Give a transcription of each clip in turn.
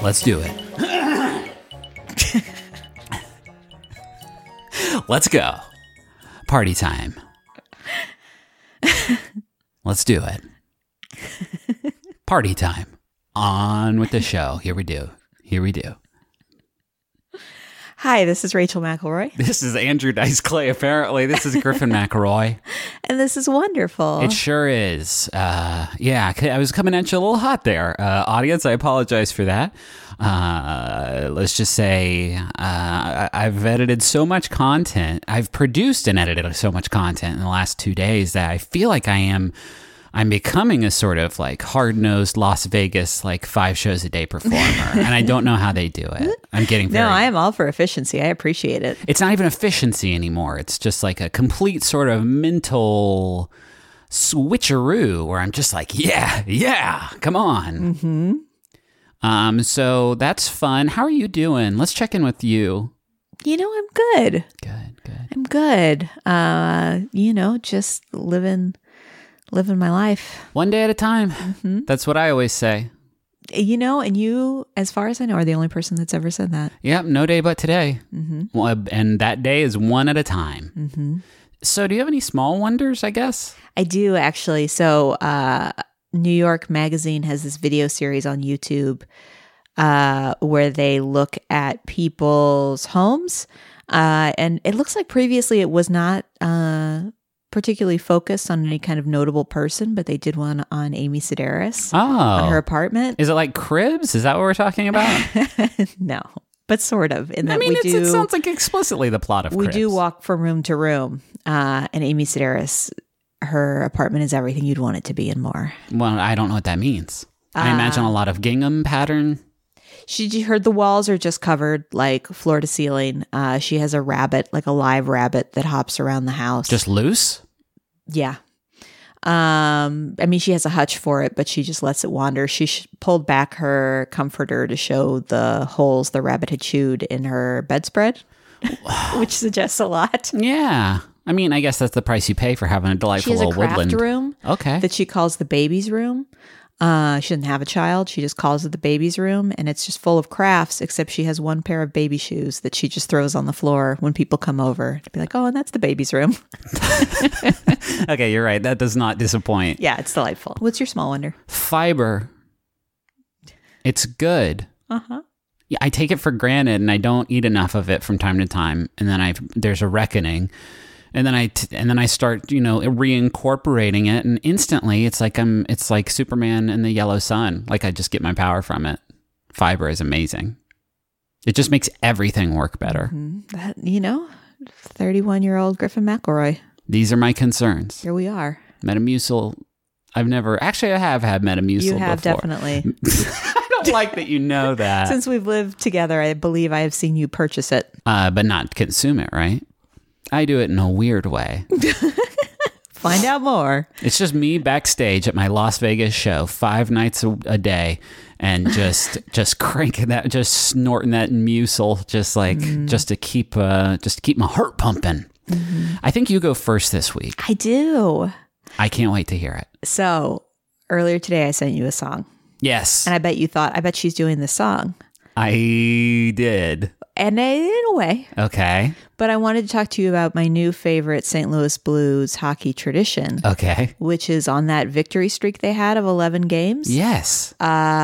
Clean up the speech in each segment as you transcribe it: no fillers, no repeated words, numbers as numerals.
Let's do it. Let's go. Party time. Let's do it. Party time. On with the show. Here we do. Hi, this is Rachel McElroy. This is Andrew Dice Clay, apparently. This is Griffin McElroy. And this is wonderful. It sure is. I was coming at you a little hot there. Audience, I apologize for that. Let's just say I've edited so much content. I've produced and edited so much content in the last 2 days that I feel like I'm becoming a sort of like hard-nosed Las Vegas, like 5 shows a day performer. And I don't know how they do it. I'm getting very... No, I am all for efficiency. I appreciate it. It's not even efficiency anymore. It's just like a complete sort of mental switcheroo where I'm just like, yeah, come on. Mm-hmm. So that's fun. How are you doing? Let's check in with you. You know, I'm good. Good. I'm good. Just living my life. One day at a time. Mm-hmm. That's what I always say. You know, and you, as far as I know, are the only person that's ever said that. Yep, no day but today. Mm-hmm. Well, and that day is one at a time. Mm-hmm. So do you have any small wonders, I guess? I do, actually. So New York Magazine has this video series on YouTube where they look at people's homes. And it looks like previously it was not particularly focused on any kind of notable person, but they did one on Amy Sedaris on her apartment. Is it like Cribs? Is that what we're talking about? No, but sort of. In that it sounds like explicitly the plot of Cribs. We do walk from room to room, and Amy Sedaris, her apartment is everything you'd want it to be and more. Well, I don't know what that means. I imagine a lot of gingham pattern. She heard the walls are just covered like floor to ceiling. She has a rabbit, like a live rabbit that hops around the house. Just loose? Yeah. She has a hutch for it, but she just lets it wander. She pulled back her comforter to show the holes the rabbit had chewed in her bedspread, which suggests a lot. Yeah. I guess that's the price you pay for having a delightful little woodland. She has a craft room that she calls the baby's room. She doesn't have a child. She just calls it the baby's room, and it's just full of crafts, except she has one pair of baby shoes that she just throws on the floor when people come over to be like, oh, and that's the baby's room. Okay, you're right. That does not disappoint. Yeah, it's delightful. What's your small wonder? Fiber. It's good. Uh-huh. Yeah, I take it for granted, and I don't eat enough of it from time to time, and then there's a reckoning. And then I start, reincorporating it, and instantly it's like Superman and the yellow sun. Like I just get my power from it. Fiber is amazing. It just makes everything work better. Mm-hmm. 31-year-old Griffin McElroy. These are my concerns. Here we are. Metamucil. I have had Metamucil before. You have definitely. I don't like that you know that. Since we've lived together, I believe I have seen you purchase it. But not consume it, right? I do it in a weird way. Find out more. It's just me backstage at my Las Vegas show 5 nights a day and just cranking that, just snorting that mucil, just to keep my heart pumping. Mm-hmm. I think you go first this week. I do. I can't wait to hear it. So earlier today I sent you a song. Yes. And I bet she's doing this song. I did. And in a way. Okay. But I wanted to talk to you about my new favorite St. Louis Blues hockey tradition. Okay. Which is on that victory streak they had of 11 games. Yes.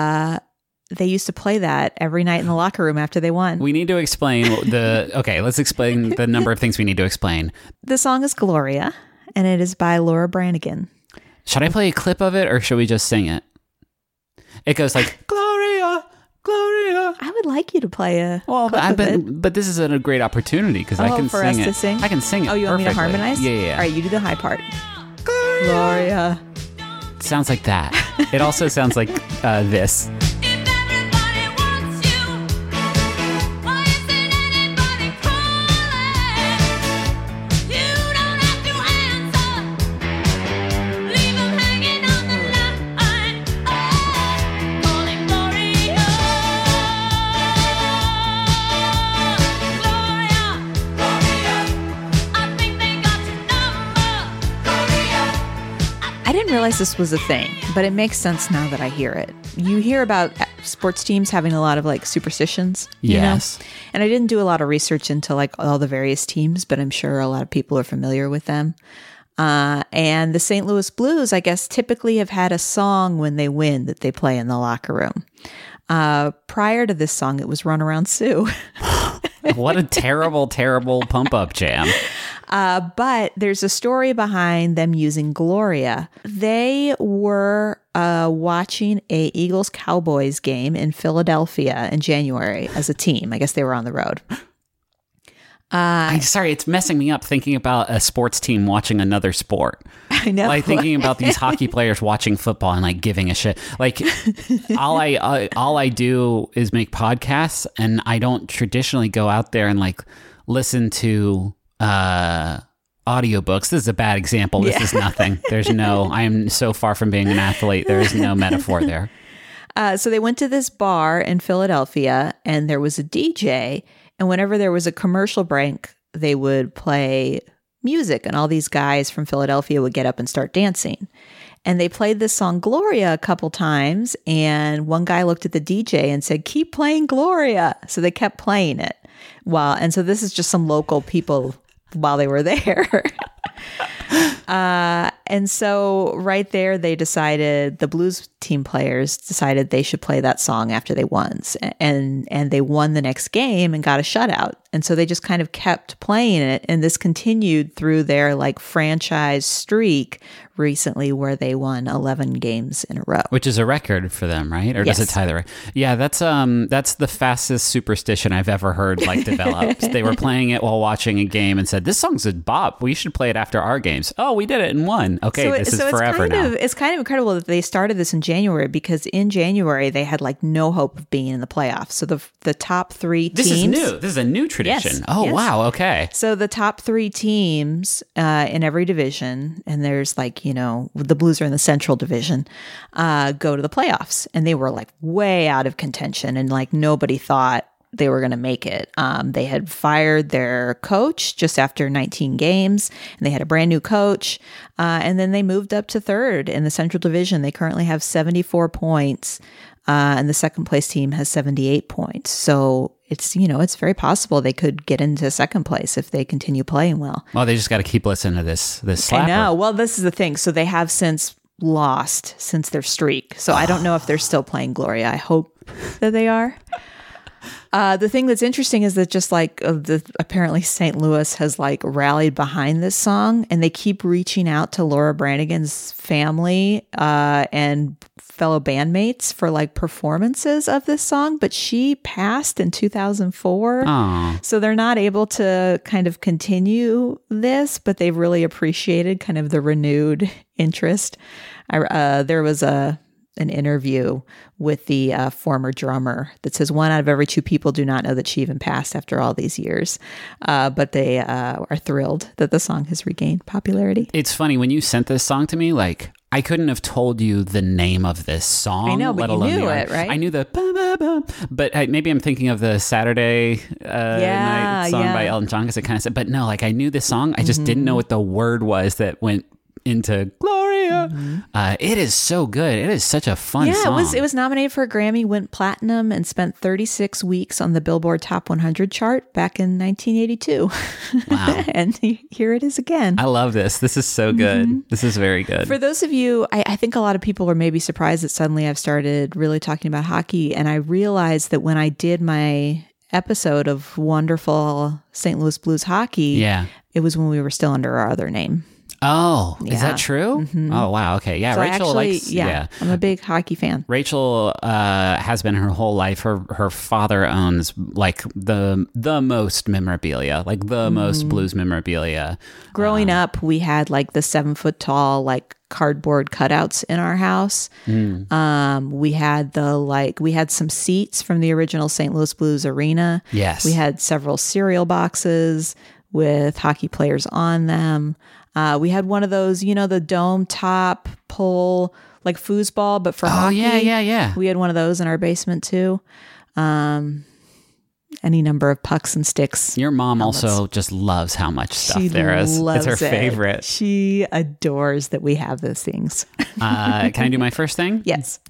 They used to play that every night in the locker room after they won. We need to explain let's explain the number of things we need to explain. The song is Gloria, and it is by Laura Branigan. Should I play a clip of it, or should we just sing it? It goes like, Gloria, Gloria. I would like you to play a but this is a great opportunity because I can for sing us it. to sing? I can sing it. Oh, you want perfectly. me to harmonize? Yeah. All right, you do the high part. Gloria. It sounds like that. It also sounds like this. I didn't realize this was a thing, but it makes sense now that I hear it. You hear about sports teams having a lot of like superstitions. You Yes. know? And I didn't do a lot of research into like all the various teams, but I'm sure a lot of people are familiar with them. And the St. Louis Blues, I guess, typically have had a song when they win that they play in the locker room. Prior to this song, it was Run Around Sue. What a terrible, terrible pump up jam. But there's a story behind them using Gloria. They were watching a Eagles-Cowboys game in Philadelphia in January as a team. I guess they were on the road. I'm sorry, it's messing me up thinking about a sports team watching another sport. I know. Like thinking about these hockey players watching football and like giving a shit. Like all I do is make podcasts, and I don't traditionally go out there and like listen to audiobooks. This is a bad example. This is nothing. I am so far from being an athlete. There is no metaphor there. So they went to this bar in Philadelphia, and there was a DJ. And whenever there was a commercial break, they would play music, and all these guys from Philadelphia would get up and start dancing. And they played this song Gloria a couple times, and one guy looked at the DJ and said, "Keep playing Gloria." So they kept playing it. And so this is just some local people while they were there. And so right there, the Blues team players decided they should play that song after they won. And they won the next game and got a shutout. And so they just kind of kept playing it. And this continued through their like franchise streak recently, where they won 11 games in a row. Which is a record for them, right? Or does it tie the record? Yeah, that's the fastest superstition I've ever heard like developed. They were playing it while watching a game and said, "This song's a bop. We should play it after our games." Oh, we did it and won. Okay, this is forever now. It's kind of incredible that they started this in January, because in January they had like no hope of being in the playoffs. So the top three teams. This is new. This is a new tradition. Yes, oh, yes. Wow. Okay. So the top three teams in every division, and there's like, the Blues are in the Central Division, go to the playoffs. And they were like way out of contention, and like nobody thought they were going to make it. They had fired their coach just after 19 games, and they had a brand new coach. And then they moved up to third in the Central Division. They currently have 74 points, and the second place team has 78 points. So it's very possible they could get into second place if they continue playing well. Well, they just got to keep listening to this slapper. I know. Well, this is the thing. So they have since lost since their streak. So I don't know if they're still playing Gloria. I hope that they are. The thing that's interesting is that just like apparently St. Louis has like rallied behind this song, and they keep reaching out to Laura Branigan's family and fellow bandmates for like performances of this song, but she passed in 2004. Aww. So they're not able to kind of continue this, but they've really appreciated kind of the renewed interest. There was an interview with the former drummer that says 1 out of every 2 people do not know that she even passed after all these years. But they are thrilled that the song has regained popularity. It's funny, when you sent this song to me, like, I couldn't have told you the name of this song. I know, but you knew it, right? I knew the but maybe I'm thinking of the Saturday night song by Elton John, because it kind of said, but no, like I knew this song. I just didn't know what the word was that went into Gloria. It is so good. It is such a fun song. It was nominated for a Grammy, went platinum, and spent 36 weeks on the Billboard Top 100 chart back in 1982. Wow. And here it is again. I love this. This is so good. This is very good. For those of you, I think a lot of people are maybe surprised that suddenly I've started really talking about hockey, and I realized that when I did my episode of wonderful St. Louis Blues hockey, it was when we were still under our other name. Oh, is that true? Mm-hmm. Oh, wow. Okay. Yeah. So Rachel I'm a big hockey fan. Rachel has been her whole life. Her father owns like the most memorabilia, like the most Blues memorabilia. Growing up, we had like the 7-foot tall, like cardboard cutouts in our house. We had some seats from the original St. Louis Blues arena. Yes. We had several cereal boxes with hockey players on them. We had one of those, the dome top pull, like foosball, but for hockey. Yeah. We had one of those in our basement too. Any number of pucks and sticks. Your mom also just loves how much stuff there is. It's her favorite. She adores that we have those things. Can I do my first thing? Yes.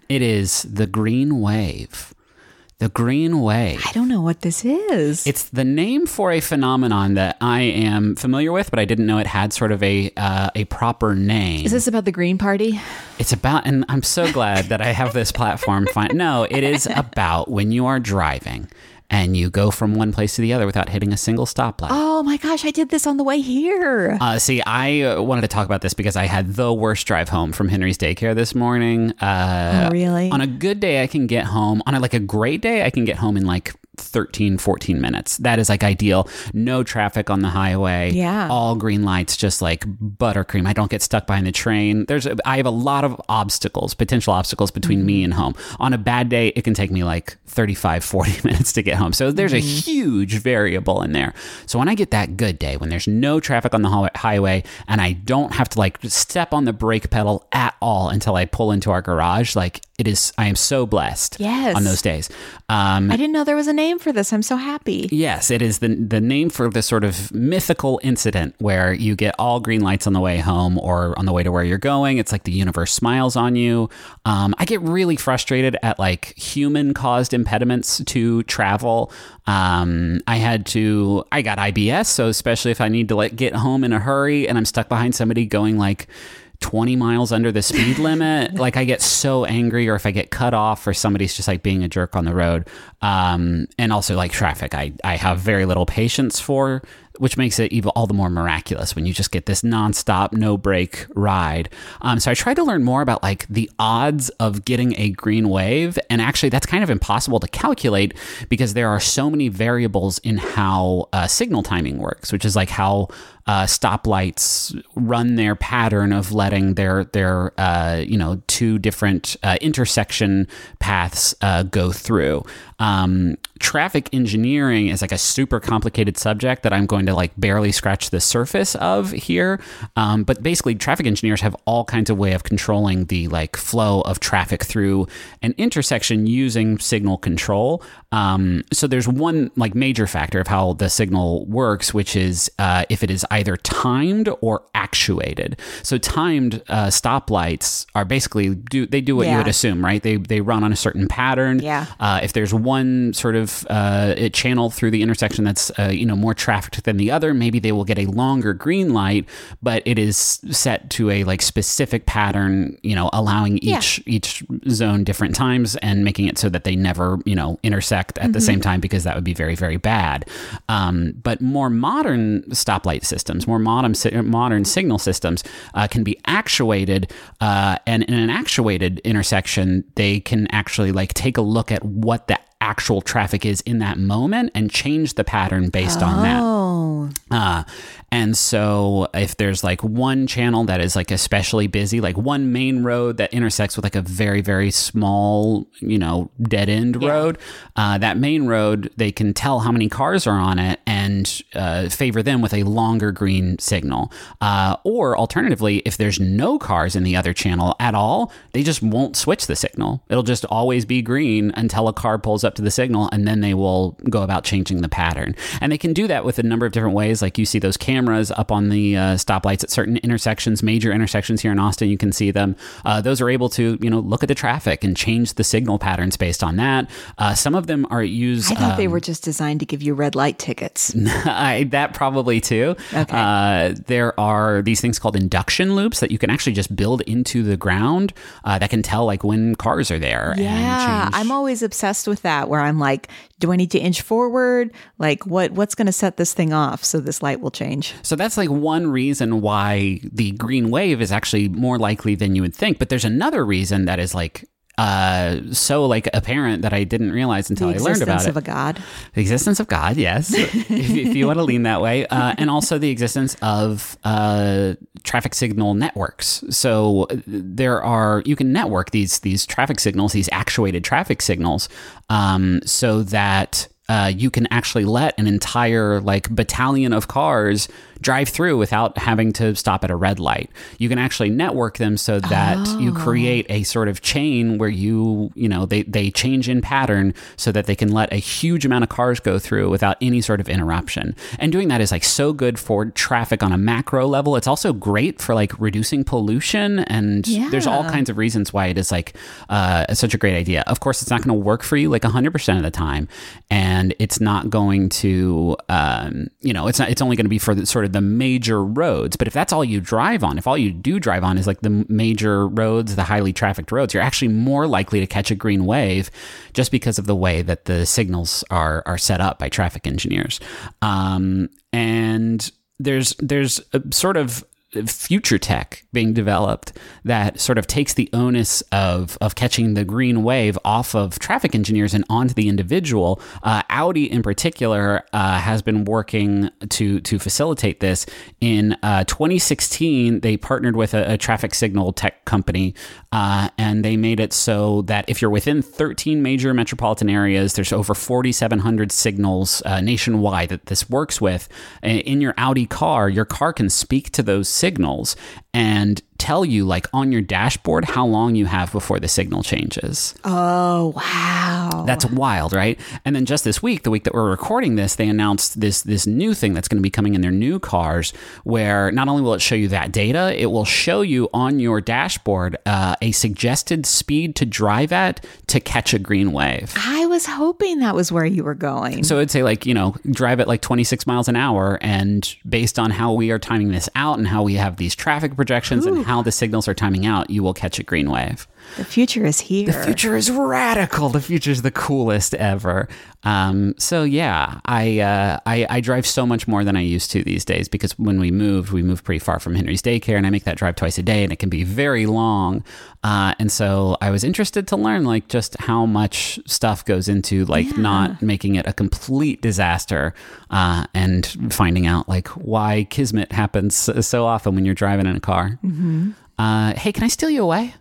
It is the green wave. The green wave. I don't know what this is. It's the name for a phenomenon that I am familiar with, but I didn't know it had sort of a proper name. Is this about the Green Party? It's about, and I'm so glad that I have this platform. No, it is about when you are driving and you go from one place to the other without hitting a single stoplight. Oh my gosh, I did this on the way here. See, I wanted to talk about this because I had the worst drive home from Henry's daycare this morning. Oh, really? On a good day, I can get home. On a great day, I can get home in like 13, 14 minutes. That is like ideal. No traffic on the highway. Yeah. All green lights, just like buttercream. I don't get stuck behind the train. I have a lot of potential obstacles between me and home. On a bad day, it can take me like 35, 40 minutes to get home. So there's a huge variable in there. So when I get that good day, when there's no traffic on the highway and I don't have to like step on the brake pedal at all until I pull into our garage, like I am so blessed on those days. I didn't know there was a name for this. I'm so happy. Yes, it is the name for this sort of mythical incident where you get all green lights on the way home or on the way to where you're going. It's like the universe smiles on you. I get really frustrated at like human caused impediments to travel. I got IBS, so especially if I need to get home in a hurry and I'm stuck behind somebody going like 20 miles under the speed limit, like I get so angry, or if I get cut off or somebody's just like being a jerk on the road. And also like traffic, I have very little patience for, which makes it even all the more miraculous when you just get this nonstop, no break ride. So I tried to learn more about like the odds of getting a green wave. And actually that's kind of impossible to calculate because there are so many variables in how signal timing works, which is like how stoplights run their pattern of letting their two different intersection paths go through. Traffic engineering is like a super complicated subject that I'm going to like barely scratch the surface of here. But basically traffic engineers have all kinds of way of controlling the like flow of traffic through an intersection using signal control. So there's one like major factor of how the signal works, which is if it is either timed or actuated. So timed stoplights are basically they do what you would assume, right? They run on a certain pattern. Yeah. If there's one sort of channel through the intersection that's more trafficked than the other, maybe they will get a longer green light, but it is set to a like specific pattern, allowing each zone different times and making it so that they never intersect at the same time, because that would be very, very bad. But more modern stoplight systems, more modern signal systems can be actuated, and in an actuated intersection, they can actually like take a look at what the actual traffic is in that moment and change the pattern based on that. And so if there's like one channel that is like especially busy, like one main road that intersects with like a very, very small, dead end road, that main road, they can tell how many cars are on it and favor them with a longer green signal. Or alternatively, if there's no cars in the other channel at all, they just won't switch the signal. It'll just always be green until a car pulls up to the signal, and then they will go about changing the pattern. And they can do that with a number of different ways. Like you see those cameras up on the stoplights at certain intersections, major intersections here in Austin, you can see them. Those are able to, look at the traffic and change the signal patterns based on that. Some of them are used... I thought they were just designed to give you red light tickets. That probably too. Okay. There are these things called induction loops that you can actually just build into the ground that can tell like when cars are there. Yeah, and change. I'm always obsessed with that, where I'm like, do I need to inch forward? Like what's going to set this thing off so this light will change? So that's like one reason why the green wave is actually more likely than you would think. But there's another reason that is like so like apparent that I didn't realize until I learned about it. The existence of a God. The existence of God, yes, if you want to lean that way. And also the existence of traffic signal networks. So you can network these traffic signals, these actuated traffic signals, so that you can actually let an entire like battalion of cars drive through without having to stop at a red light. You can actually network them so that you create a sort of chain where they change in pattern so that they can let a huge amount of cars go through without any sort of interruption. And doing that is like so good for traffic on a macro level. It's also great for like reducing pollution, and there's all kinds of reasons why it is like such a great idea. Of course, it's not going to work for you like 100% of the time, and it's not going to it's only going to be for the major roads. But if that's all you drive on, if all you do drive on is like the major roads, the highly trafficked roads, you're actually more likely to catch a green wave just because of the way that the signals are set up by traffic engineers. And there's a sort of future tech being developed that sort of takes the onus of catching the green wave off of traffic engineers and onto the individual. Audi in particular has been working to facilitate this. In 2016, they partnered with a traffic signal tech company, and they made it so that if you're within 13 major metropolitan areas, there's over 4,700 signals nationwide that this works with. In your Audi car, your car can speak to those signals and tell you like on your dashboard how long you have before the signal changes. Oh, wow. That's wild, right? And then just this week, the week that we're recording this, they announced this new thing that's going to be coming in their new cars, where not only will it show you that data, it will show you on your dashboard a suggested speed to drive at to catch a green wave. I was hoping that was where you were going. So it'd say like, drive at like 26 miles an hour, and based on how we are timing this out and how we have these traffic projections and how the signals are timing out, you will catch a green wave. The future is here. The future is radical. The future is the coolest ever. So yeah, I drive so much more than I used to these days, because when we moved pretty far from Henry's daycare, and I make that drive twice a day, and it can be very long. And so I was interested to learn like just how much stuff goes into like not making it a complete disaster, and finding out like why kismet happens so often when you're driving in a car. Mm-hmm. Hey, can I steal you away?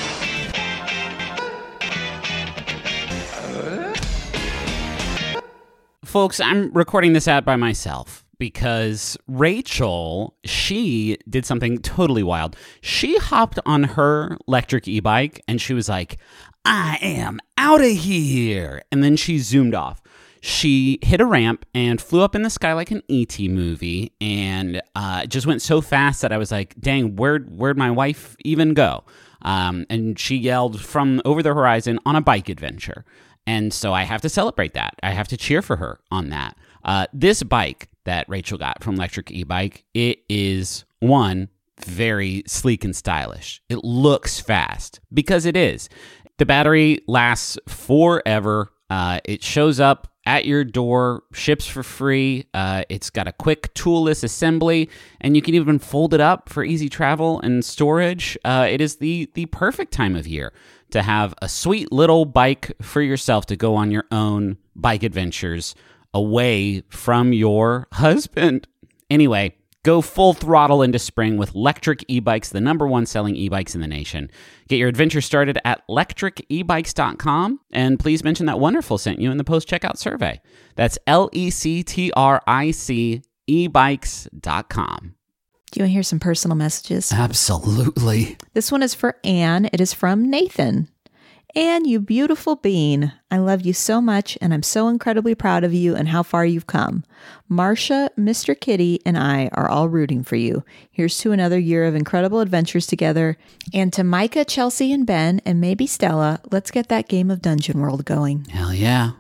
Folks, I'm recording this ad by myself because Rachel, she did something totally wild. She hopped on her electric e-bike and she was like, I am out of here. And then she zoomed off. She hit a ramp and flew up in the sky like an E.T. movie, and just went so fast that I was like, dang, where'd my wife even go? And she yelled from over the horizon on a bike adventure. And so I have to celebrate that. I have to cheer for her on that. This bike that Rachel got from Electric E-Bike, it is, one, very sleek and stylish. It looks fast, because it is. The battery lasts forever. It shows up at your door, ships for free. It's got a quick toolless assembly, and you can even fold it up for easy travel and storage. It is the perfect time of year to have a sweet little bike for yourself to go on your own bike adventures away from your husband. Anyway, go full throttle into spring with Lectric E-Bikes, the #1 selling e-bikes in the nation. Get your adventure started at lectricebikes.com, and please mention that Wonderful sent you in the post-checkout survey. That's LECTRIC ebikes.com. Do you want to hear some personal messages? Absolutely. This one is for Anne. It is from Nathan. Anne, you beautiful bean. I love you so much, and I'm so incredibly proud of you and how far you've come. Marcia, Mr. Kitty, and I are all rooting for you. Here's to another year of incredible adventures together. And to Micah, Chelsea, and Ben, and maybe Stella, let's get that game of Dungeon World going. Hell yeah.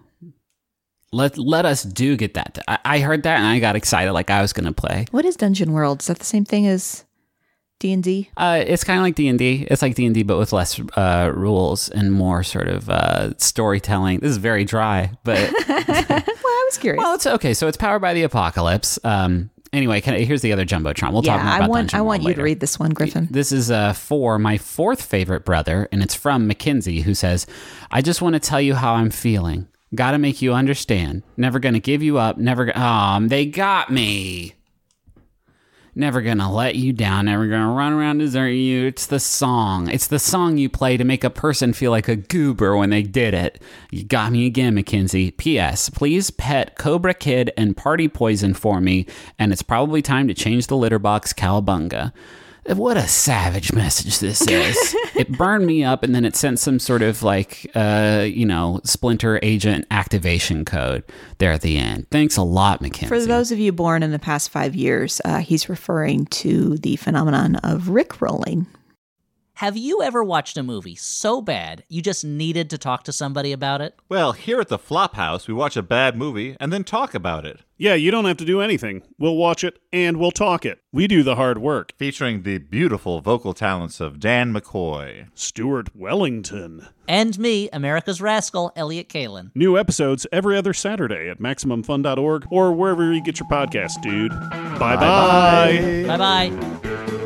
Let us do get that. I heard that and I got excited like I was going to play. What is Dungeon World? Is that the same thing as D&D? It's kind of like D&D. It's like D&D, but with less rules and more sort of storytelling. This is very dry, but... Well, I was curious. Well, it's okay. So it's powered by the apocalypse. Anyway, here's the other Jumbotron. We'll talk more about Dungeon I World want you later. to read this one, Griffin. This is for my fourth favorite brother, and it's from Mackenzie, who says, I just want to tell you how I'm feeling. Gotta make you understand. Never gonna give you up. They got me. Never gonna let you down, never gonna run around desert you. It's the song. It's the song you play to make a person feel like a goober when they did it. You got me again, Mackenzie. P.S. Please pet Cobra Kid and Party Poison for me, and it's probably time to change the litter box cowabunga. What a savage message this is. It burned me up, and then it sent some sort of Splinter agent activation code there at the end. Thanks a lot, Mackenzie. For those of you born in the past 5 years, he's referring to the phenomenon of Rickrolling. Have you ever watched a movie so bad you just needed to talk to somebody about it? Well, here at the Flophouse, we watch a bad movie and then talk about it. Yeah, you don't have to do anything. We'll watch it and we'll talk it. We do the hard work. Featuring the beautiful vocal talents of Dan McCoy, Stuart Wellington, and me, America's Rascal, Elliot Kalin. New episodes every other Saturday at MaximumFun.org or wherever you get your podcast, dude. Bye-bye. Bye-bye.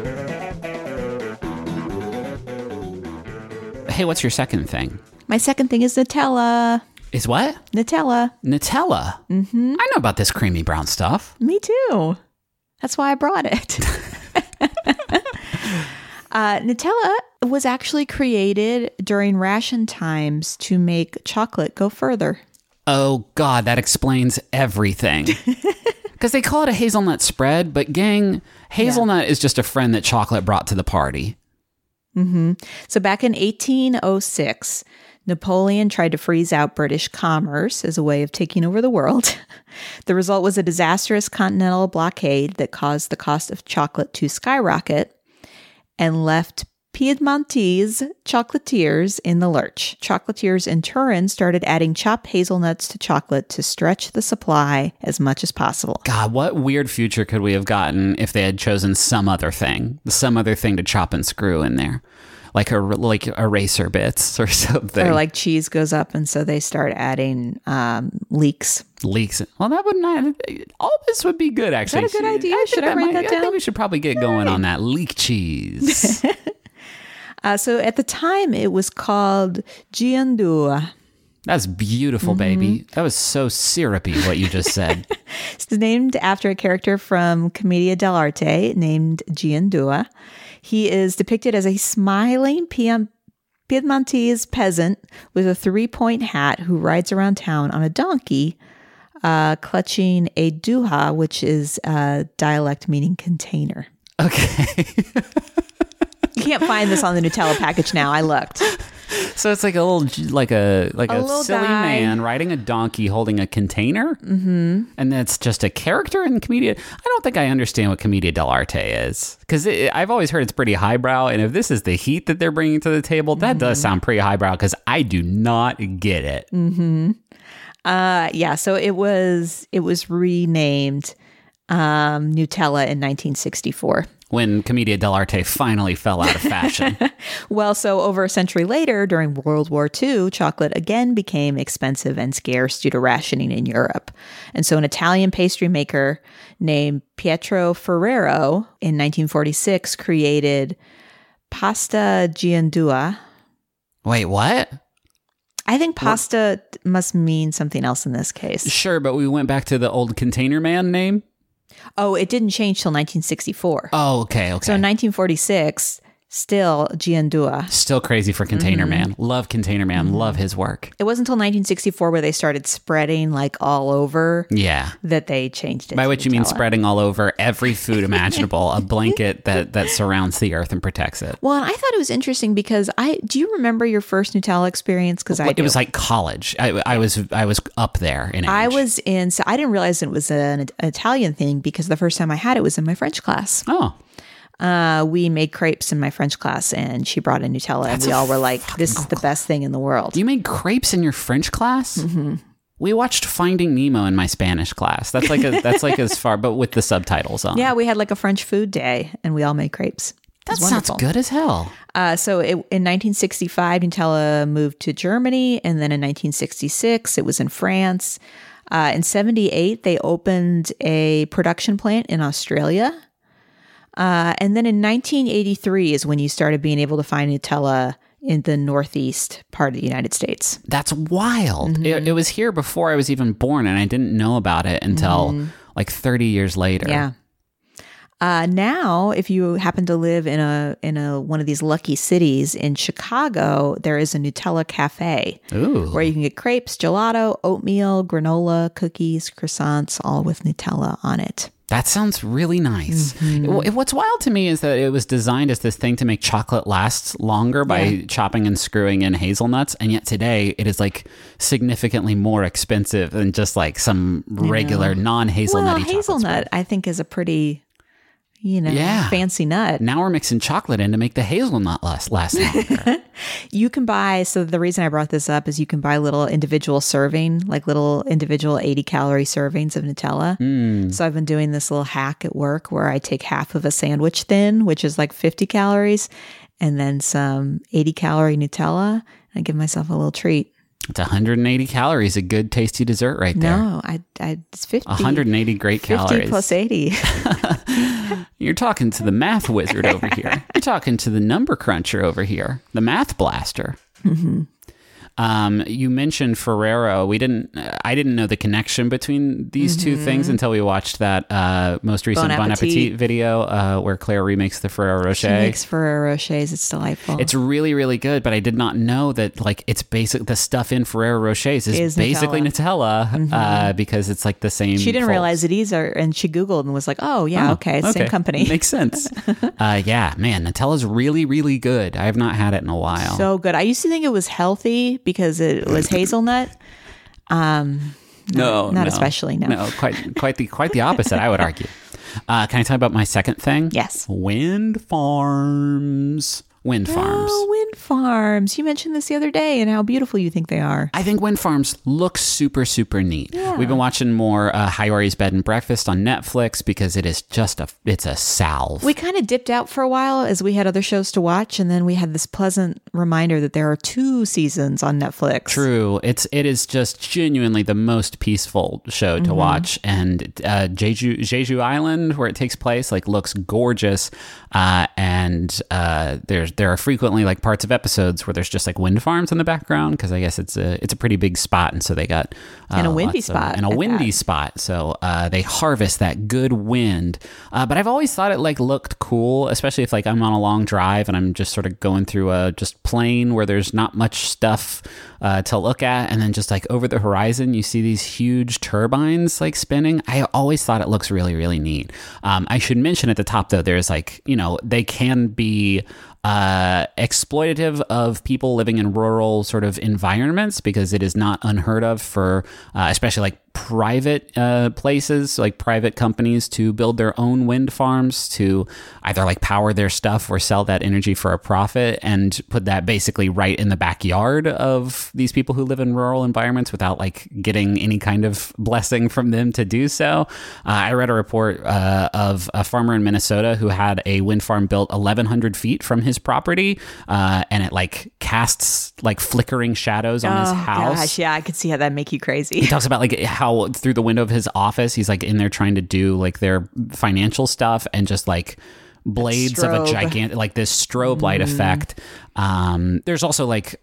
Hey, what's your second thing? My second thing is Nutella. Is what? Nutella. Nutella? Mm-hmm. I know about this creamy brown stuff. Me too. That's why I brought it. Nutella was actually created during ration times to make chocolate go further. Oh, God, that explains everything. Because they call it a hazelnut spread, but gang, hazelnut is just a friend that chocolate brought to the party. Mm-hmm. So back in 1806, Napoleon tried to freeze out British commerce as a way of taking over the world. The result was a disastrous continental blockade that caused the cost of chocolate to skyrocket and left Piedmontese chocolatiers in the lurch. Chocolatiers in Turin started adding chopped hazelnuts to chocolate to stretch the supply as much as possible. God, what weird future could we have gotten if they had chosen some other thing to chop and screw in there? Like eraser bits or something. Or like cheese goes up, and so they start adding leeks. Leeks. Well, that would not. All this would be good, actually. Is that a good idea? Should I write that down? I think we should probably get going on that leek cheese. So at the time, it was called Giandua. That's beautiful, baby. That was so syrupy, what you just said. It's named after a character from Commedia dell'arte named Giandua. He is depicted as a smiling Piedmontese peasant with a 3-point hat who rides around town on a donkey, clutching a duha, which is a dialect meaning container. Okay. You can't find this on the Nutella package now. I looked. So it's like a little, like a silly guy. man riding a donkey holding a container, and that's just a character in Commedia. I don't think I understand what Commedia dell'arte is, because I've always heard it's pretty highbrow. And if this is the heat that they're bringing to the table, that does sound pretty highbrow, because I do not get it. Yeah. So it was renamed Nutella in 1964. When Commedia dell'arte finally fell out of fashion. Well, so over a century later, during World War II, chocolate again became expensive and scarce due to rationing in Europe. And so an Italian pastry maker named Pietro Ferrero in 1946 created pasta Giandua. Wait, what? I think pasta must mean something else in this case. Sure, but we went back to the old container man name? Oh, it didn't change till 1964. Oh, okay. So in 1946, still Giandua. Still crazy for Container Man. Love Container Man. Love his work. It wasn't until 1964 where they started spreading like all over. Yeah. That they changed it. By which you mean Nutella. spreading all over every food imaginable, a blanket that surrounds the earth and protects it. Well, and I thought it was interesting because do you remember your first Nutella experience? Because It was like college. I was up there in age. So I didn't realize it was an Italian thing because the first time I had it was in my French class. Oh. We made crepes in my French class, and she brought in Nutella, and we all were like, "This is the best thing in the world." You made crepes in your French class? Mm-hmm. We watched Finding Nemo in my Spanish class. That's like as far, but with the subtitles on. Yeah, we had like a French food day, and we all made crepes. That sounds good as hell. So in 1965, Nutella moved to Germany, and then in 1966, it was in France. In 78, they opened a production plant in Australia. And then in 1983 is when you started being able to find Nutella in the northeast part of the United States. That's wild. Mm-hmm. It was here before I was even born, and I didn't know about it until like 30 years later. Yeah. Now, if you happen to live in a one of these lucky cities in Chicago, there is a Nutella cafe where you can get crepes, gelato, oatmeal, granola, cookies, croissants, all with Nutella on it. That sounds really nice. What's wild to me is that it was designed as this thing to make chocolate last longer by chopping and screwing in hazelnuts. And yet today it is like significantly more expensive than just like some regular non-hazelnutty chocolate hazelnut, spread. I think, is a pretty, fancy nut. Now we're mixing chocolate in to make the hazelnut last longer. You can buy, so the reason I brought this up is you can buy little individual serving, like little individual 80-calorie servings of Nutella. So I've been doing this little hack at work where I take half of a sandwich thin, which is like 50 calories, and then some 80-calorie Nutella, and I give myself a little treat. It's 180 calories, a good tasty dessert right there. No, it's 50. 180 great 50 calories. plus 80. You're talking to the math wizard over here. You're talking to the number cruncher over here, the math blaster. You mentioned Ferrero. I didn't know the connection between these two things until we watched that most recent Bon Appetit video where Claire remakes the Ferrero Rocher. She makes Ferrero Rochers. It's delightful. It's really, really good, but I did not know that like it's basic. The stuff in Ferrero Rochers is basically Nutella because it's like the same. She didn't folds. realize it either, and she Googled and was like, "Oh yeah, okay, it's the same company." Makes sense. Yeah, man, Nutella's really, really good. I have not had it in a while. So good. I used to think it was healthy because it was hazelnut. Not especially. No, quite the opposite. I would argue. Can I tell you about my second thing? Yes. Wind farms. Wind farms. Oh, wind farms. You mentioned this the other day and how beautiful you think they are. I think wind farms look super, super neat. Yeah. We've been watching more Hayori's Bed and Breakfast on Netflix because it is just it's a salve. We kind of dipped out for a while as we had other shows to watch, and then we had this pleasant reminder that there are 2 seasons on Netflix. True. It is just genuinely the most peaceful show to watch, and Jeju Island, where it takes place, like looks gorgeous, and there are frequently like parts of episodes where there's just like wind farms in the background because I guess it's a pretty big spot, and so they got and a windy spot and a windy spot, so they harvest that good wind. But I've always thought it like looked cool, especially if like I'm on a long drive and I'm just sort of going through a just plain where there's not much stuff to look at, and then just like over the horizon you see these huge turbines like spinning. I always thought it looks really, really neat. I should mention at the top though, there's like, they can be exploitative of people living in rural sort of environments because it is not unheard of for especially like private places, like private companies, to build their own wind farms to either like power their stuff or sell that energy for a profit and put that basically right in the backyard of these people who live in rural environments without like getting any kind of blessing from them to do so. I read a report of a farmer in Minnesota who had a wind farm built 1,100 feet from his property, and it like casts like flickering shadows on his house. Gosh, yeah, I could see how that'd make you crazy. He talks about like how through the window of his office, he's like in there trying to do like their financial stuff, and just like blades of a gigantic, like this strobe light effect. There's also like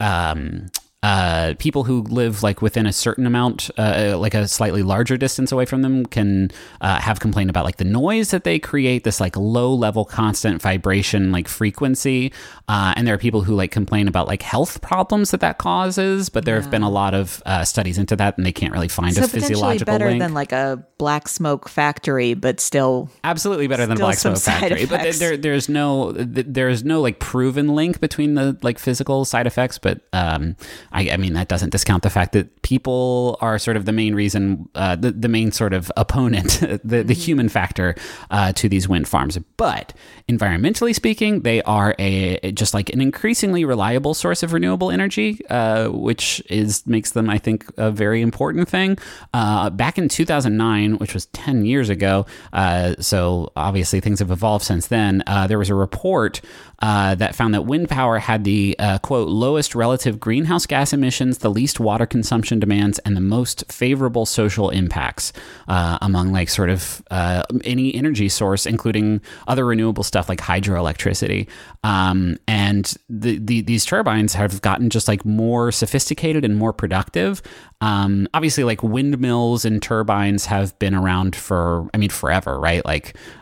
people who live like within a certain amount, like a slightly larger distance away from them, can have complained about like the noise that they create, this like low level constant vibration like frequency, and there are people who like complain about like health problems that causes, but there have been a lot of studies into that, and they can't really find a physiological better link. Than like a black smoke factory, but still absolutely better than a black smoke factory. But there's no like proven link between the like physical side effects, but I mean, that doesn't discount the fact that people are sort of the main reason, the main sort of opponent, the human factor to these wind farms. But environmentally speaking, they are just like an increasingly reliable source of renewable energy, which makes them, I think, a very important thing. Back in 2009, which was 10 years ago, so obviously things have evolved since then, there was a report that found that wind power had the, quote, lowest relative greenhouse gas emissions, the least water consumption demands, and the most favorable social impacts among like sort of any energy source, including other renewable stuff like hydroelectricity. And these turbines have gotten just like more sophisticated and more productive. Obviously, like windmills and turbines have been around for, I mean, forever, right? Like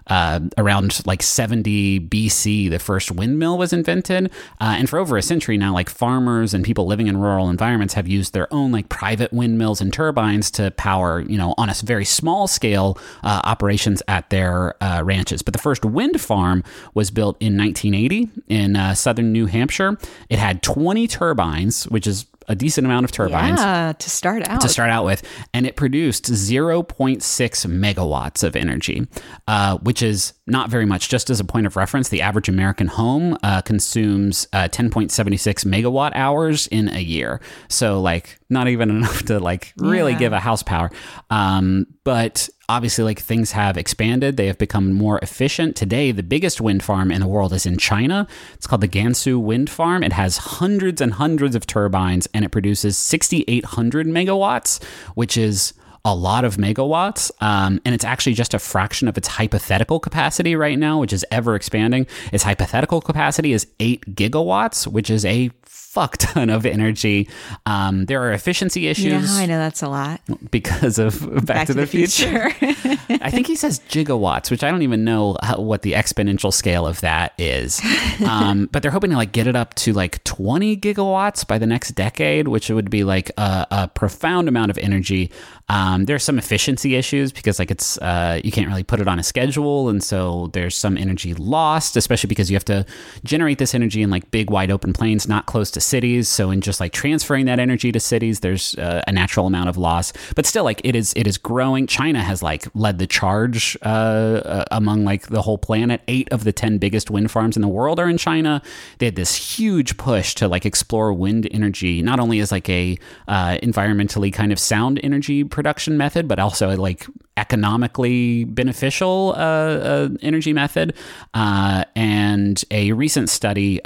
around like 70 BC, the first windmill was invented. And for over a century now, like farmers and people living in rural environments have used their own like private windmills and turbines to power, on a very small scale operations at their ranches. But the first wind farm was built in 1980 in southern New Hampshire. It had 20 turbines, which is a decent amount of turbines. Yeah, to start out with. And it produced 0.6 megawatts of energy, which is not very much. Just as a point of reference, the average American home consumes 10.76 megawatt hours in a year. So like not even enough to like really give a house power. But obviously, like things have expanded. They have become more efficient. Today, the biggest wind farm in the world is in China. It's called the Gansu Wind Farm. It has hundreds and hundreds of turbines, and it produces 6,800 megawatts, which is a lot of megawatts. And it's actually just a fraction of its hypothetical capacity right now, which is ever expanding. Its hypothetical capacity is 8 gigawatts, which is a fuck ton of energy. There are efficiency issues. Yeah, I know that's a lot. Because of Back to the Future. I think he says gigawatts, which I don't even know what the exponential scale of that is. But they're hoping to like get it up to like 20 gigawatts by the next decade, which would be like a profound amount of energy. There's some efficiency issues because like it's you can't really put it on a schedule, and so there's some energy lost, especially because you have to generate this energy in like big wide open plains not close to cities. So in just like transferring that energy to cities, there's a natural amount of loss, but still like it is growing. China has like led the charge among like the whole planet. 8 of the 10 biggest wind farms in the world are in China. They had this huge push to like explore wind energy, not only as like a environmentally kind of sound energy production method, but also a like economically beneficial energy method. And a recent study,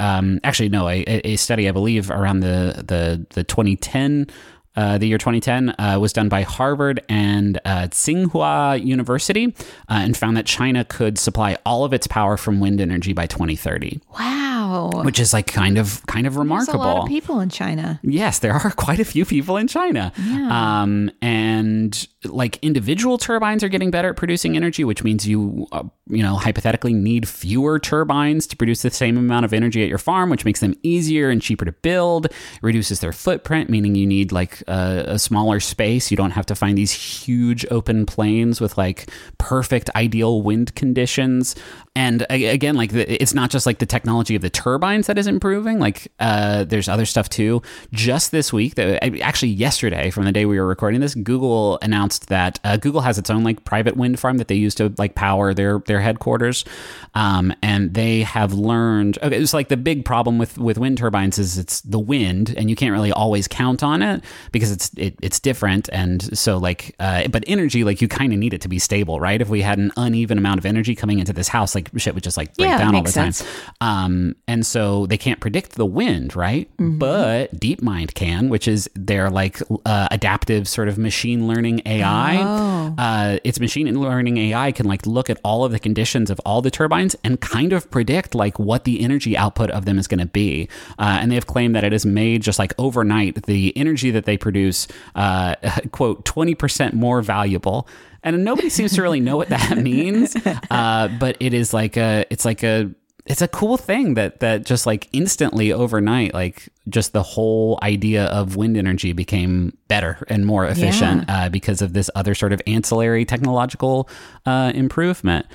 a study I believe around the 2010. The year 2010 was done by Harvard and Tsinghua University and found that China could supply all of its power from wind energy by 2030. Wow. Which is like kind of remarkable. There's a lot of people in China. Yes, there are quite a few people in China. Yeah. And like individual turbines are getting better at producing energy, which means you hypothetically need fewer turbines to produce the same amount of energy at your farm, which makes them easier and cheaper to build, reduces their footprint, meaning you need like a smaller space. You don't have to find these huge open plains with like perfect ideal wind conditions. And again, like it's not just like the technology of the turbines that is improving. Like there's other stuff too. Just this week, actually yesterday, from the day we were recording this, Google announced that Google has its own like private wind farm that they use to like power their headquarters. And they have learned. Okay, it's like the big problem with wind turbines is it's the wind, and you can't really always count on it because it's different. And so like, but energy, like you kind of need it to be stable, right? If we had an uneven amount of energy coming into this house, like shit would just like break down all the time. And so they can't predict the wind, right? Mm-hmm. But DeepMind can, which is their like adaptive sort of machine learning AI. Its machine learning AI can like look at all of the conditions of all the turbines and kind of predict like what the energy output of them is going to be. And they have claimed that it has made just like overnight the energy that they produce, quote, 20% more valuable. And nobody seems to really know what that means. But it is like it's a cool thing that just like instantly overnight, like just the whole idea of wind energy became better and more efficient because of this other sort of ancillary technological improvement.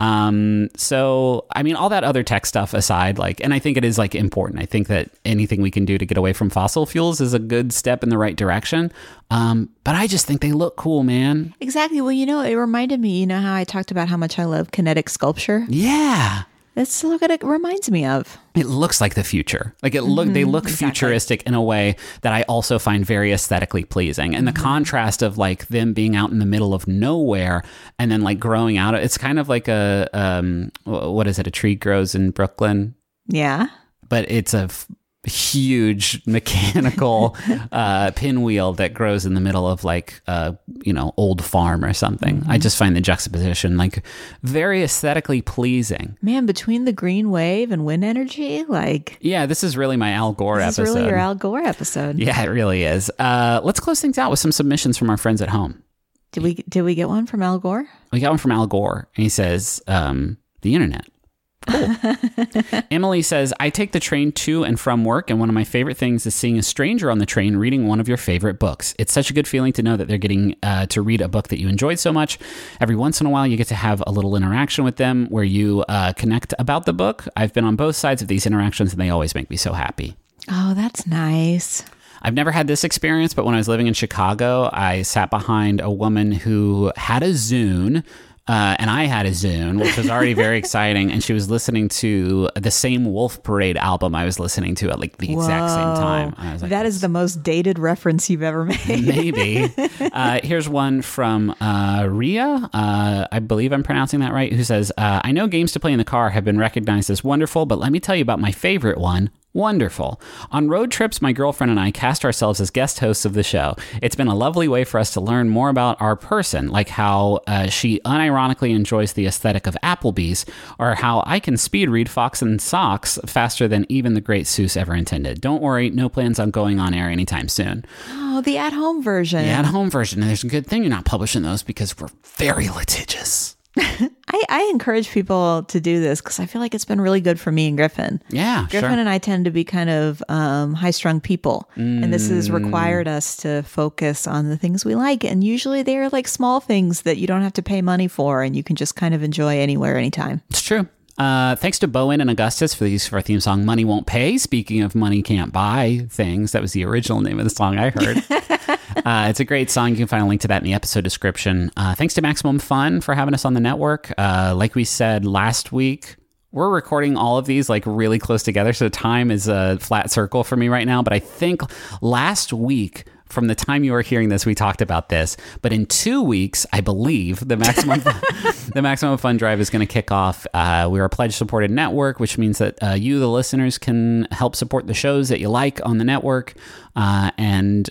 So, I mean, all that other tech stuff aside, like, and I think it is like important. I think that anything we can do to get away from fossil fuels is a good step in the right direction. But I just think they look cool, man. Exactly. Well, it reminded me, how I talked about how much I love kinetic sculpture? Yeah. That's what it reminds me of. It looks like the future. Like they look futuristic in a way that I also find very aesthetically pleasing. And the contrast of like them being out in the middle of nowhere and then like growing out, it's kind of like a tree grows in Brooklyn. Yeah. But it's a huge mechanical pinwheel that grows in the middle of like old farm or something. I just find the juxtaposition like very aesthetically pleasing. Man, between the green wave and wind energy, like this is really my Al Gore episode. This is really your Al Gore episode. Yeah, it really is. Let's close things out with some submissions from our friends at home. Did we get one from Al Gore? We got one from Al Gore, and he says, the internet. Cool. Emily says, I take the train to and from work, and one of my favorite things is seeing a stranger on the train reading one of your favorite books. It's such a good feeling to know that they're getting to read a book that you enjoyed so much. Every once in a while, you get to have a little interaction with them where you connect about the book. I've been on both sides of these interactions, and they always make me so happy. Oh, that's nice. I've never had this experience, but when I was living in Chicago, I sat behind a woman who had a Zune. And I had a Zune, which was already very exciting. And she was listening to the same Wolf Parade album I was listening to at like the exact same time. I was like, that is the most dated reference you've ever made. Maybe. Here's one from Ria. I believe I'm pronouncing that right. Who says, I know games to play in the car have been recognized as wonderful, but let me tell you about my favorite one. Wonderful. On road trips, my girlfriend and I cast ourselves as guest hosts of the show. It's been a lovely way for us to learn more about our person, like how she unironically enjoys the aesthetic of Applebee's, or how I can speed read Fox and Socks faster than even the great Seuss ever intended. Don't worry, no plans on going on air anytime soon. Oh, the at-home version. The at-home version. And there's a good thing you're not publishing those because we're very litigious. I encourage people to do this because I feel like it's been really good for me and Griffin. Yeah, Griffin sure. and I tend to be kind of high-strung people, and this has required us to focus on the things we like. And usually they're like small things that you don't have to pay money for, and you can just kind of enjoy anywhere, anytime. It's true. Thanks to Bowen and Augustus for the use of our theme song, Money Won't Pay. Speaking of money can't buy things, that was the original name of the song I heard. It's a great song. You can find a link to that in the episode description. Thanks to Maximum Fun for having us on the network. Like we said last week, we're recording all of these like really close together, so time is a flat circle for me right now. But I think last week, from the time you are hearing this, we talked about this. But in 2 weeks, I believe the Maximum Fun Drive is going to kick off. We're a pledge-supported network, which means that you, the listeners, can help support the shows that you like on the network. And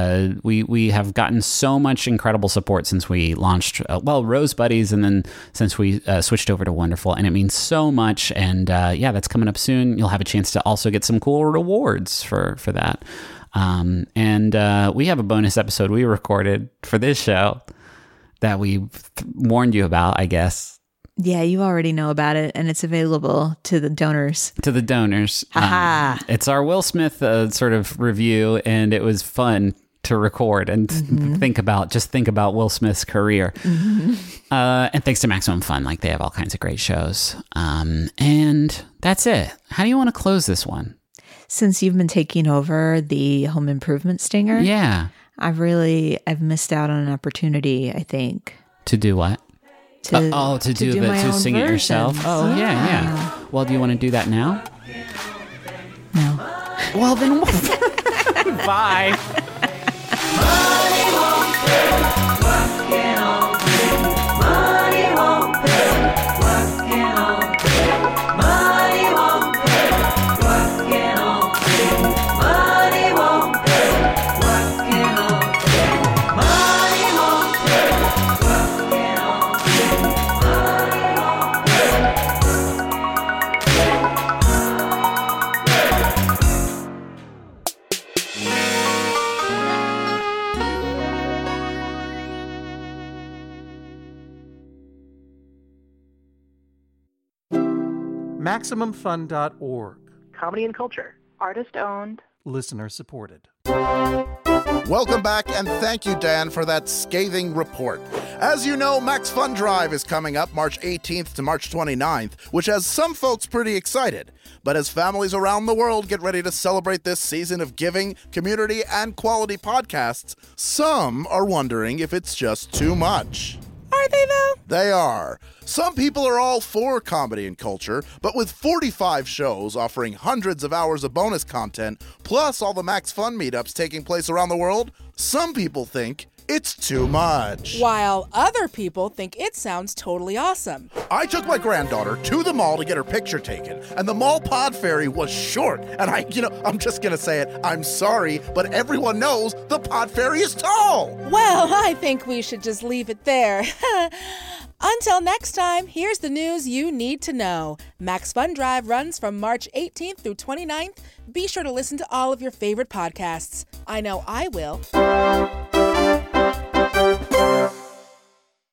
we have gotten so much incredible support since we launched, Rose Buddies, and then since we switched over to Wonderful. And it means so much. And that's coming up soon. You'll have a chance to also get some cool rewards for that. We have a bonus episode we recorded for this show that we warned you about, I guess. Yeah, you already know about it, and it's available to the donors. It's our Will Smith sort of review, and it was fun to record and think about Will Smith's career. And thanks to Maximum Fun, like they have all kinds of great shows. And that's it. How do you want to close this one? Since you've been taking over the home improvement stinger, Yeah. I've missed out on an opportunity, I think. To do what? To sing it yourself. Oh, yeah. Well, do you want to do that now? No. Well, then bye. MaximumFun.org. Comedy and culture. Artist owned. Listener supported. Welcome back, and thank you, Dan, for that scathing report. As you know, Max Fun Drive is coming up March 18th to March 29th, which has some folks pretty excited. But as families around the world get ready to celebrate this season of giving, community, and quality podcasts, some are wondering if it's just too much. Are they, though? They are. Some people are all for comedy and culture, but with 45 shows offering hundreds of hours of bonus content, plus all the Max Fun meetups taking place around the world, some people think it's too much. While other people think it sounds totally awesome. I took my granddaughter to the mall to get her picture taken, and the mall pod ferry was short. And I'm just gonna say it, I'm sorry, but everyone knows the pod ferry is tall. Well, I think we should just leave it there. Until next time, here's the news you need to know. Max Fun Drive runs from March 18th through 29th. Be sure to listen to all of your favorite podcasts. I know I will.